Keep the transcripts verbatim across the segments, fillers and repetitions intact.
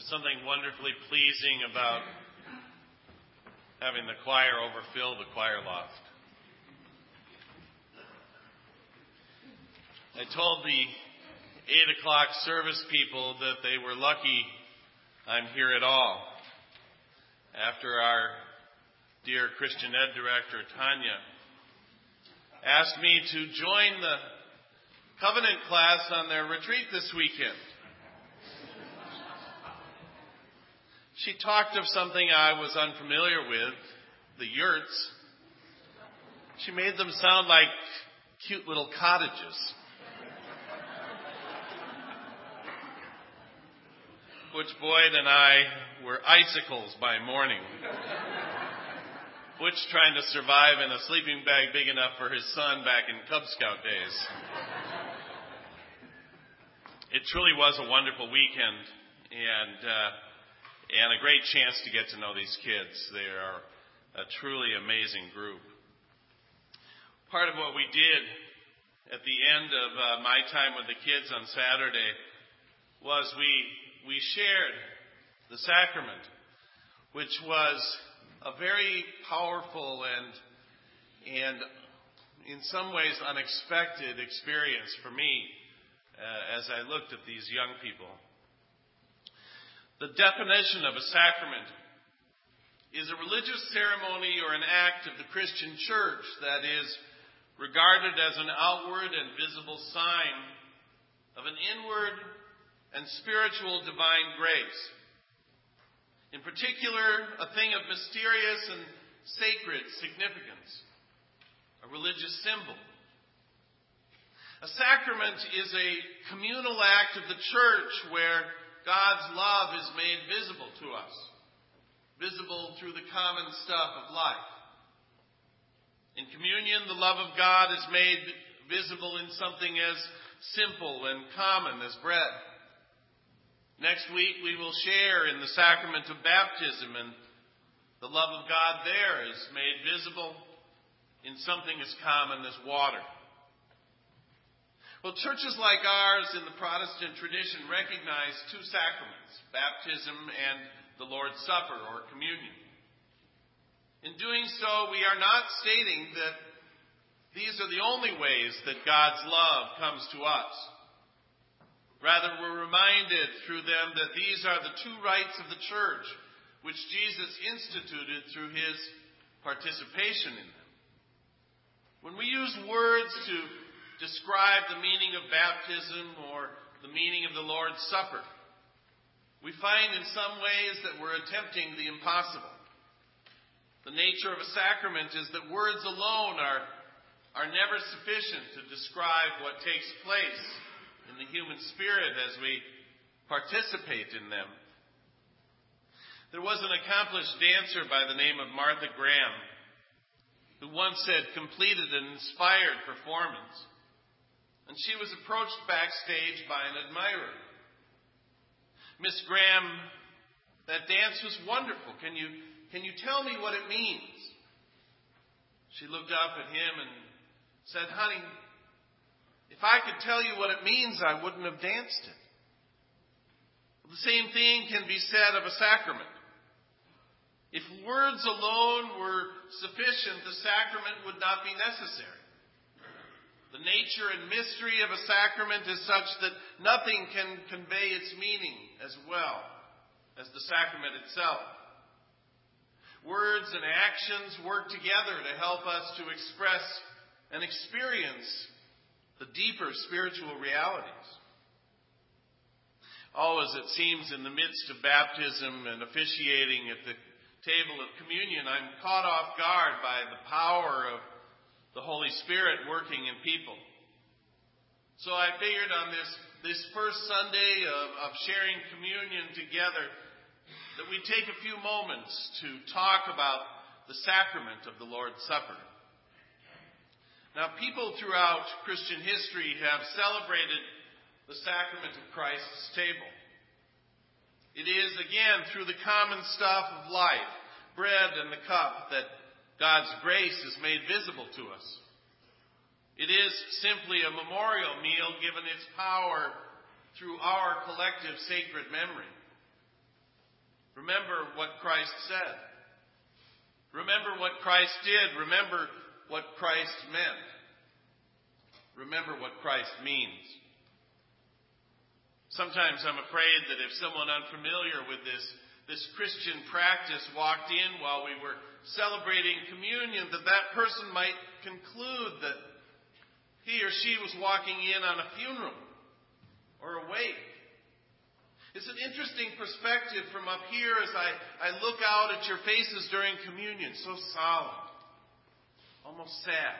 There's something wonderfully pleasing about having the choir overfill the choir loft. I told the eight o'clock service people that they were lucky I'm here at all. After our dear Christian Ed director, Tanya, asked me to join the Covenant class on their retreat this weekend. She talked of something I was unfamiliar with, the yurts. She made them sound like cute little cottages. Butch Boyd and I were icicles by morning. Butch trying to survive in a sleeping bag big enough for his son back in Cub Scout days. It truly was a wonderful weekend, and uh, and a great chance to get to know these kids. They are a truly amazing group. Part of what we did at the end of uh, my time with the kids on Saturday was we we shared the sacrament, which was a very powerful and and in some ways unexpected experience for me uh, as I looked at these young people. The definition of a sacrament is a religious ceremony or an act of the Christian church that is regarded as an outward and visible sign of an inward and spiritual divine grace. In particular, a thing of mysterious and sacred significance, a religious symbol. A sacrament is a communal act of the church where God's love is made visible to us, visible through the common stuff of life. In communion, the love of God is made visible in something as simple and common as bread. Next week, we will share in the sacrament of baptism, and the love of God there is made visible in something as common as water. Well, churches like ours in the Protestant tradition recognize two sacraments, baptism and the Lord's Supper or communion. In doing so, we are not stating that these are the only ways that God's love comes to us. Rather, we're reminded through them that these are the two rites of the church which Jesus instituted through his participation in them. When we use words to describe the meaning of baptism or the meaning of the Lord's Supper, we find in some ways that we're attempting the impossible. The nature of a sacrament is that words alone are, are never sufficient to describe what takes place in the human spirit as we participate in them. There was an accomplished dancer by the name of Martha Graham who once said completed an inspired performance. And she was approached backstage by an admirer. "Miss Graham, that dance was wonderful. Can you, can you tell me what it means?" She looked up at him and said, "Honey, if I could tell you what it means, I wouldn't have danced it." Well, the same thing can be said of a sacrament. If words alone were sufficient, the sacrament would not be necessary. The nature and mystery of a sacrament is such that nothing can convey its meaning as well as the sacrament itself. Words and actions work together to help us to express and experience the deeper spiritual realities. Always, it seems, in the midst of baptism and officiating at the table of communion, I'm caught off guard by the power of the Holy Spirit working in people. So I figured on this, this first Sunday of, of sharing communion together that we'd take a few moments to talk about the sacrament of the Lord's Supper. Now, people throughout Christian history have celebrated the sacrament of Christ's table. It is, again, through the common stuff of life, bread and the cup, that God's grace is made visible to us. It is simply a memorial meal given its power through our collective sacred memory. Remember what Christ said. Remember what Christ did. Remember what Christ meant. Remember what Christ means. Sometimes I'm afraid that if someone unfamiliar with this, this Christian practice walked in while we were celebrating communion, that that person might conclude that he or she was walking in on a funeral or a wake. It's an interesting perspective from up here as I, I look out at your faces during communion. So solemn. Almost sad.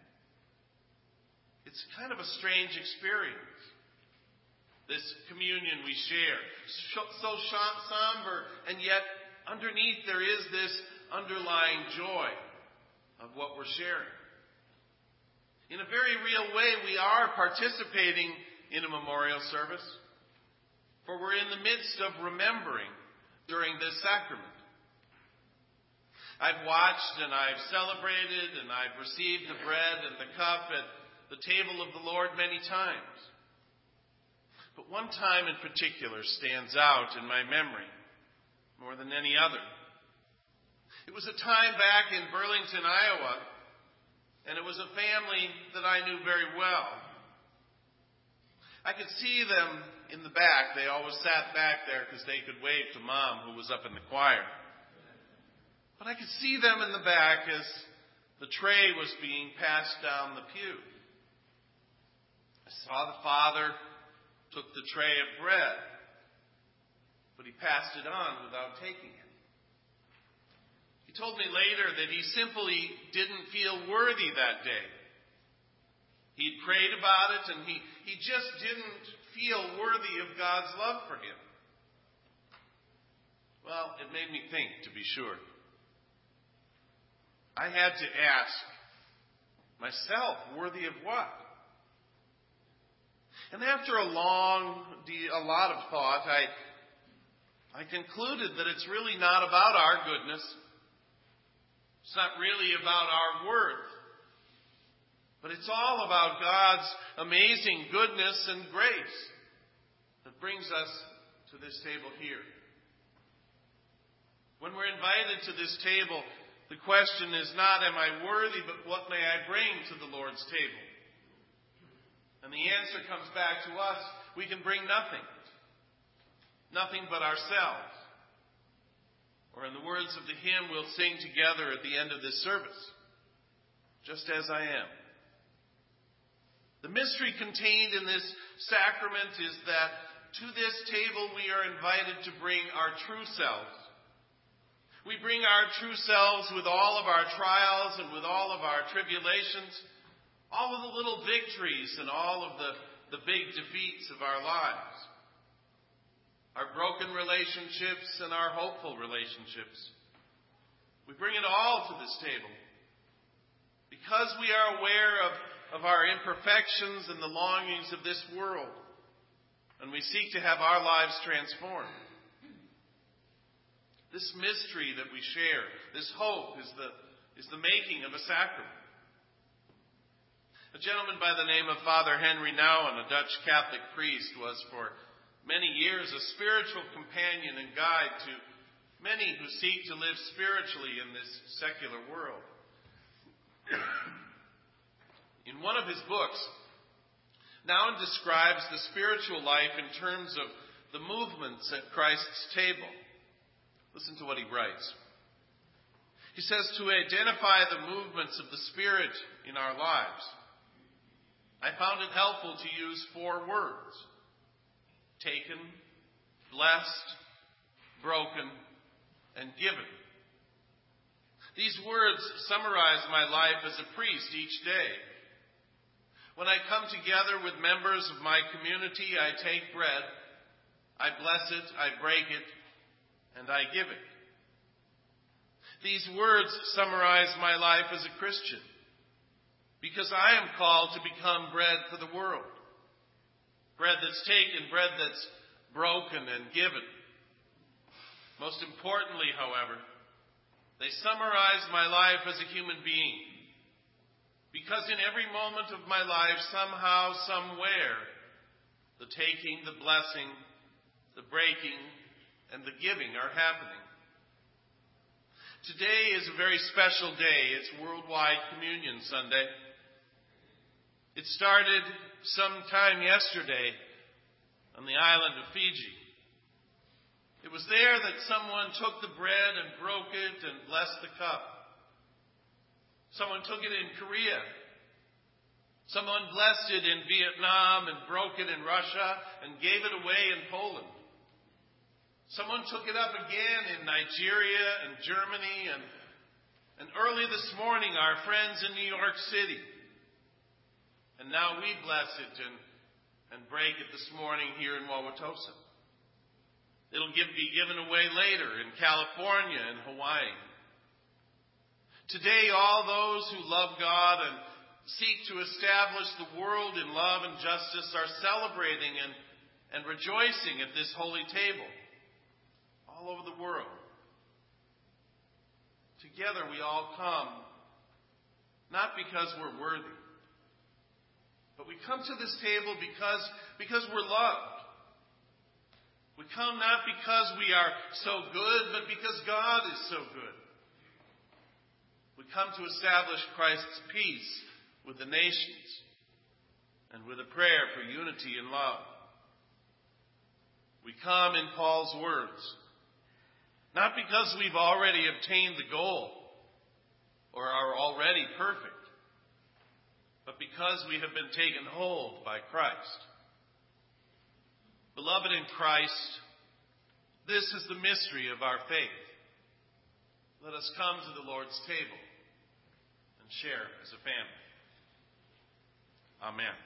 It's kind of a strange experience. This communion we share. So somber, and yet underneath there is this underlying joy of what we're sharing. In a very real way, we are participating in a memorial service. For we're in the midst of remembering during this sacrament. I've watched and I've celebrated and I've received the bread and the cup at the table of the Lord many times. But one time in particular stands out in my memory more than any other. It was a time back in Burlington, Iowa, and it was a family that I knew very well. I could see them in the back. They always sat back there because they could wave to Mom, who was up in the choir. But I could see them in the back as the tray was being passed down the pew. I saw the father took the tray of bread, but he passed it on without taking it. He told me later that he simply didn't feel worthy that day. He'd prayed about it, and he, he just didn't feel worthy of God's love for him. Well, it made me think, to be sure. I had to ask myself, worthy of what? And after a long, a lot of thought, I, I concluded that it's really not about our goodness. It's not really about our worth. But it's all about God's amazing goodness and grace that brings us to this table here. When we're invited to this table, the question is not, am I worthy, but what may I bring to the Lord's table? And the answer comes back to us. We can bring nothing. Nothing but ourselves. Or in the words of the hymn we'll sing together at the end of this service, just as I am. The mystery contained in this sacrament is that to this table we are invited to bring our true selves. We bring our true selves with all of our trials and with all of our tribulations, all of the little victories and all of the, the big defeats of our lives, our broken relationships and our hopeful relationships. We bring it all to this table because we are aware of of our imperfections and the longings of this world, and we seek to have our lives transformed. This mystery that we share, this hope, is the, is the making of a sacrament. A gentleman by the name of Father Henry Nouwen, a Dutch Catholic priest, was for many years a spiritual companion and guide to many who seek to live spiritually in this secular world. In one of his books, Nouwen describes the spiritual life in terms of the movements at Christ's table. Listen to what he writes. He says, to identify the movements of the Spirit in our lives, I found it helpful to use four words: taken, blessed, broken, and given. These words summarize my life as a priest each day. When I come together with members of my community, I take bread, I bless it, I break it, and I give it. These words summarize my life as a Christian, because I am called to become bread for the world. Bread that's taken, bread that's broken and given. Most importantly, however, they summarize my life as a human being. Because in every moment of my life, somehow, somewhere, the taking, the blessing, the breaking, and the giving are happening. Today is a very special day. It's Worldwide Communion Sunday. It started sometime yesterday on the island of Fiji. It was there that someone took the bread and broke it and blessed the cup. Someone took it in Korea. Someone blessed it in Vietnam and broke it in Russia and gave it away in Poland. Someone took it up again in Nigeria and Germany, and, and early this morning, our friends in New York City. And now we bless it and, and break it this morning here in Wauwatosa. It'll give, be given away later in California and Hawaii. Today, all those who love God and seek to establish the world in love and justice are celebrating and, and rejoicing at this holy table. All over the world. Together we all come, not because we're worthy, but we come to this table because, because we're loved. We come not because we are so good, but because God is so good. We come to establish Christ's peace with the nations and with a prayer for unity and love. We come in Paul's words, not because we've already obtained the goal or are already perfect, but because we have been taken hold by Christ. Beloved in Christ, this is the mystery of our faith. Let us come to the Lord's table and share as a family. Amen.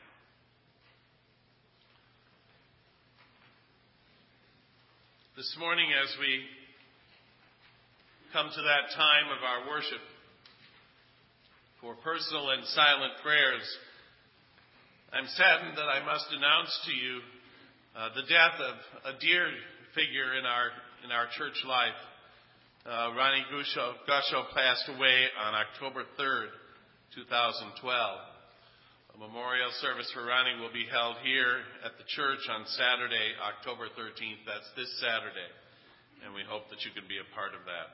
This morning, as we come to that time of our worship for personal and silent prayers, I'm saddened that I must announce to you uh, the death of a dear figure in our in our church life. Uh, Ronnie Gusho, Gusho passed away on October third, twenty twelve. A memorial service for Ronnie will be held here at the church on Saturday, October thirteenth. That's this Saturday, and we hope that you can be a part of that.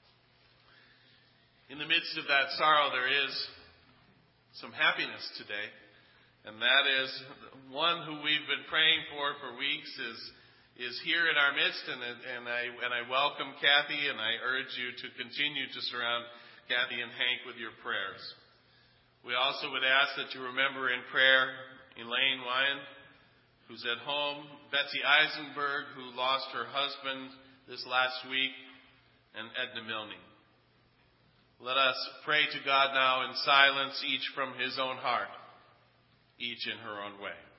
In the midst of that sorrow, there is some happiness today, and that is one who we've been praying for for weeks is is here in our midst, and, and I and I welcome Kathy, and I urge you to continue to surround Kathy and Hank with your prayers. We also would ask that you remember in prayer Elaine Wyand, who's at home, Betsy Eisenberg, who lost her husband this last week, and Edna Milne. Let us pray to God now in silence, each from his own heart, each in her own way.